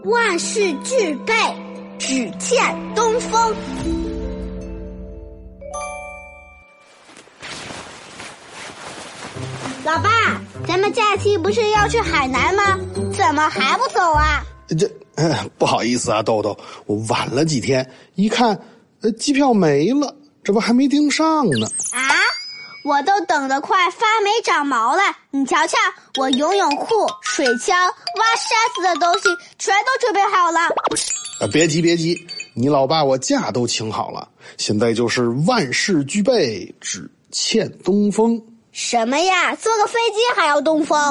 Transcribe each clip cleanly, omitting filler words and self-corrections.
万事俱备，只欠东风。老爸，咱们假期不是要去海南吗？怎么还不走啊？ 不好意思啊，豆豆，我晚了几天，一看，机票没了，这不还没订上呢。 啊，我都等得快发霉长毛了。你瞧瞧，我游泳裤、水枪、挖沙子的东西全都准备好了。 别急，你老爸我假都请好了，现在就是万事俱备，只欠东风。 什么呀？坐个飞机还要东风？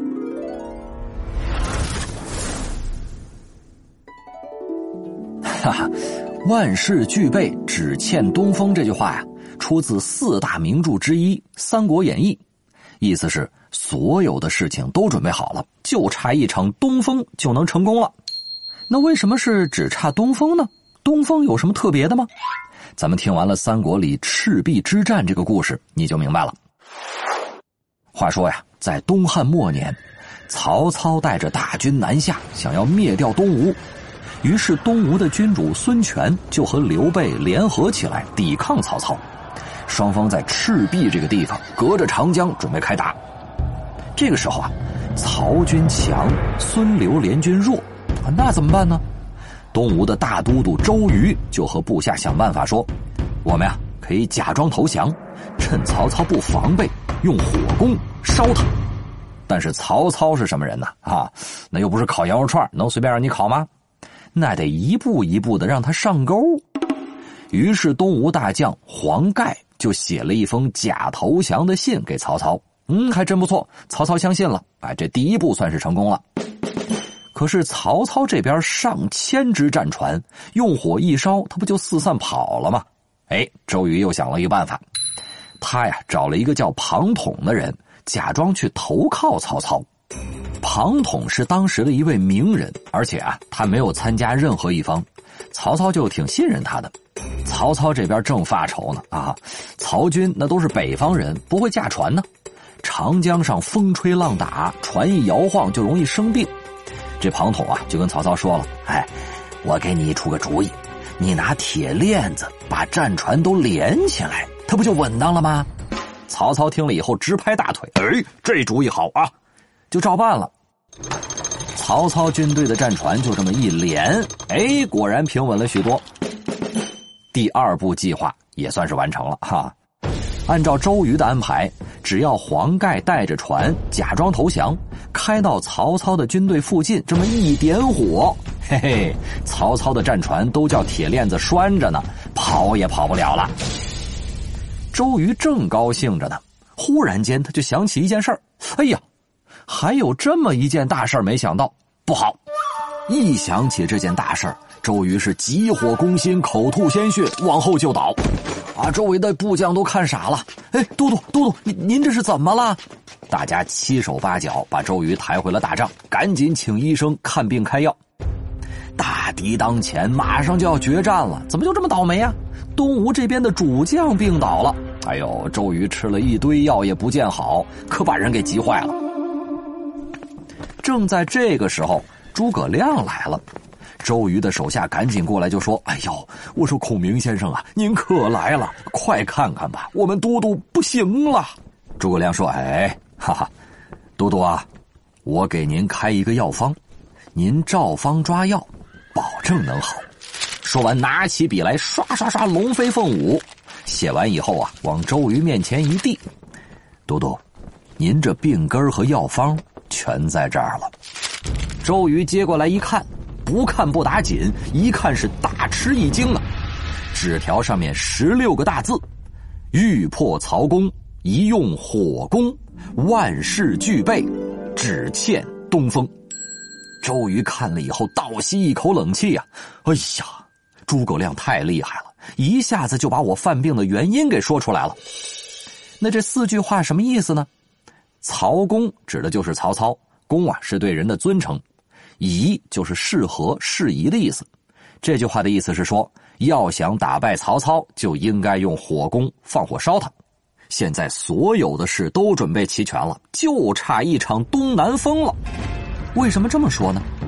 哈哈，万事俱备，只欠东风这句话呀，出自4大名著之一《三国演义》，意思是所有的事情都准备好了，就差一场东风就能成功了。那为什么是只差东风呢？东风有什么特别的吗？咱们听完了三国里赤壁之战这个故事，你就明白了。话说呀，在东汉末年，曹操带着大军南下，想要灭掉东吴。于是东吴的君主孙权就和刘备联合起来抵抗曹操，双方在赤壁这个地方隔着长江准备开打。这个时候啊，曹军强，孙刘联军弱，那怎么办呢？东吴的大都督周瑜就和部下想办法说，我们呀可以假装投降，趁曹操不防备，用火攻烧他。但是曹操是什么人呢？那又不是烤羊肉串，能随便让你烤吗？那得一步一步的让他上钩。于是东吴大将黄盖就写了一封假投降的信给曹操。还真不错，曹操相信了。这第一步算是成功了。可是曹操这边上千只战船，用火一烧，他不就四散跑了吗？周瑜又想了一个办法，他呀找了一个叫庞统的人，假装去投靠曹操。庞统是当时的一位名人，而且他没有参加任何一方，曹操就挺信任他的。曹操这边正发愁呢，曹军那都是北方人，不会驾船呢，长江上风吹浪打，船一摇晃就容易生病。这庞统就跟曹操说了，我给你出个主意，你拿铁链子把战船都连起来，它不就稳当了吗？曹操听了以后直拍大腿，这主意好啊，就照办了。曹操军队的战船就这么一连，果然平稳了许多。第2步计划也算是完成了按照周瑜的安排，只要黄盖带着船假装投降，开到曹操的军队附近，这么一点火，曹操的战船都叫铁链子拴着呢，跑也跑不了了。周瑜正高兴着呢，忽然间他就想起一件事儿，还有这么一件大事没想到，不好！一想起这件大事，周瑜是急火攻心，口吐鲜血，往后就倒。周围的部将都看傻了。都督，您这是怎么了？大家七手八脚把周瑜抬回了大帐，赶紧请医生看病开药。大敌当前，马上就要决战了，怎么就这么倒霉啊？东吴这边的主将病倒了。周瑜吃了一堆药也不见好，可把人给急坏了。正在这个时候，诸葛亮来了。周瑜的手下赶紧过来就说，我说孔明先生您可来了，快看看吧，我们都督不行了。诸葛亮说，都督我给您开一个药方，您照方抓药，保证能好。说完拿起笔来刷刷刷龙飞凤舞，写完以后往周瑜面前一递，都督，您这病根和药方全在这儿了。周瑜接过来一看，不看不打紧，一看是大吃一惊啊！纸条上面16个大字：欲破曹公，一用火攻，万事俱备，只欠东风。周瑜看了以后倒吸一口冷气诸葛亮太厉害了，一下子就把我犯病的原因给说出来了。那这4句话什么意思呢？曹公指的就是曹操，公是对人的尊称，宜就是适合适宜的意思。这句话的意思是说，要想打败曹操，就应该用火攻，放火烧他。现在所有的事都准备齐全了，就差一场东南风了。为什么这么说呢？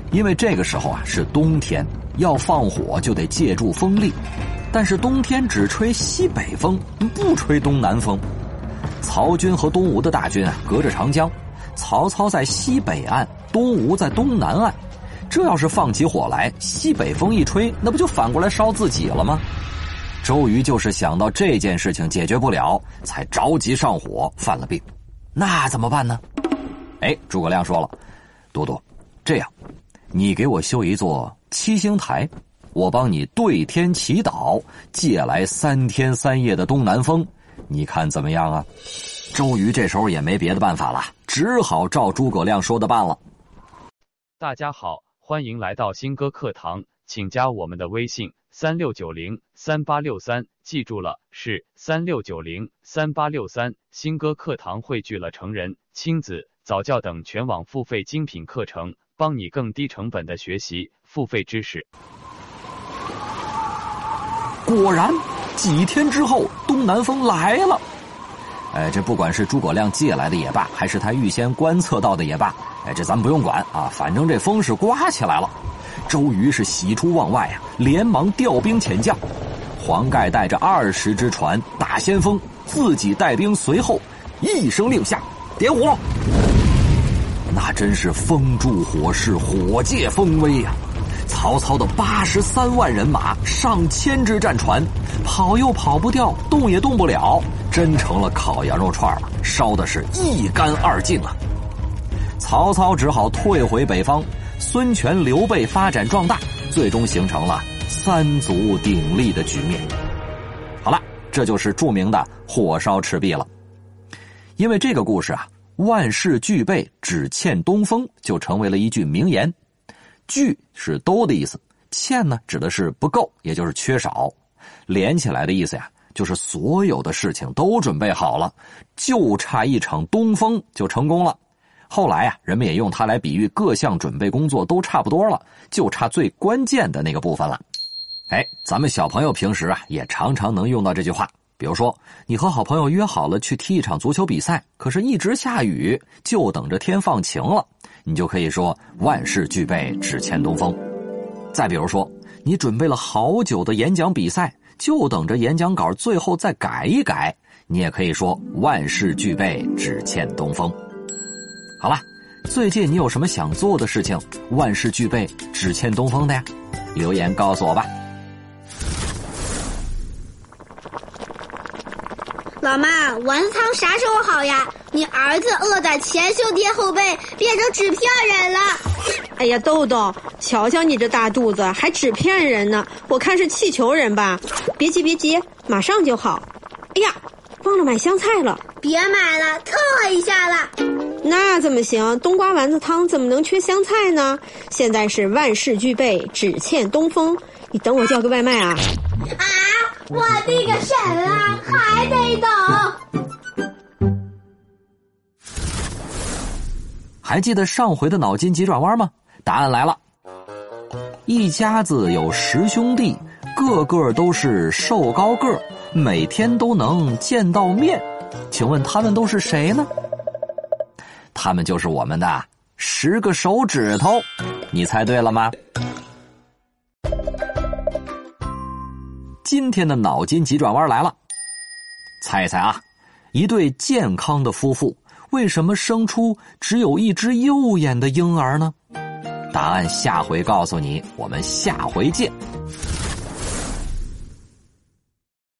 因为这个时候啊是冬天，要放火就得借助风力，但是冬天只吹西北风，不吹东南风。曹军和东吴的大军啊隔着长江，曹操在西北岸，东吴在东南岸。这要是放起火来，西北风一吹，那不就反过来烧自己了吗？周瑜就是想到这件事情解决不了，才着急上火，犯了病。那怎么办呢？诸葛亮说了，都督，这样，你给我修一座7星台，我帮你对天祈祷，借来3天3夜的东南风，你看怎么样啊？周瑜这时候也没别的办法了，只好照诸葛亮说的办了。 大家好，欢迎来到新歌课堂，请加我们的微信36903863，记住了，是36903863。新歌课堂汇聚了成人、亲子、早教等全网付费精品课程，帮你更低成本的学习付费知识。 果然，几天之后，东南风来了。这不管是诸葛亮借来的也罢，还是他预先观测到的也罢，这咱们不用管啊，反正这风是刮起来了。周瑜是喜出望外啊，连忙调兵遣将。黄盖带着20只船打先锋，自己带兵随后，一声令下，点火。那真是风助火势，火借风威啊！曹操的83万人马，上千只战船，跑又跑不掉，动也动不了，真成了烤羊肉串了，烧的是一干二净啊！曹操只好退回北方，孙权、刘备发展壮大，最终形成了3足鼎立的局面。好了，这就是著名的火烧赤壁了。因为这个故事啊，万事俱备，只欠东风，就成为了一句名言。俱是都的意思，欠呢指的是不够，也就是缺少。连起来的意思呀，就是所有的事情都准备好了，就差一场东风就成功了。后来啊，人们也用它来比喻各项准备工作都差不多了，就差最关键的那个部分了。咱们小朋友平时啊也常常能用到这句话。比如说，你和好朋友约好了去踢一场足球比赛，可是一直下雨，就等着天放晴了，你就可以说万事俱备，只欠东风。再比如说，你准备了好久的演讲比赛，就等着演讲稿最后再改一改，你也可以说万事俱备，只欠东风。好了，最近你有什么想做的事情，万事俱备，只欠东风的呀？留言告诉我吧。 老妈，丸子汤啥时候好呀？你儿子饿在前胸贴后背，变成纸片人了。 哎呀，豆豆，瞧瞧你这大肚子，还纸片人呢？我看是气球人吧？别急别急，马上就好。哎呀，忘了买香菜了。 别买了，蹭了一下了。 那怎么行？冬瓜丸子汤怎么能缺香菜呢？现在是万事俱备，只欠东风。你等我叫个外卖啊！ 啊，我的个神啊，还得等。 还记得上回的脑筋急转弯吗？答案来了。一家子有10兄弟，个个都是瘦高个儿，每天都能见到面。请问他们都是谁呢？他们就是我们的10个手指头。你猜对了吗？今天的脑筋急转弯来了，猜一猜啊，一对健康的夫妇为什么生出只有一只右眼的婴儿呢？答案下回告诉你，我们下回见。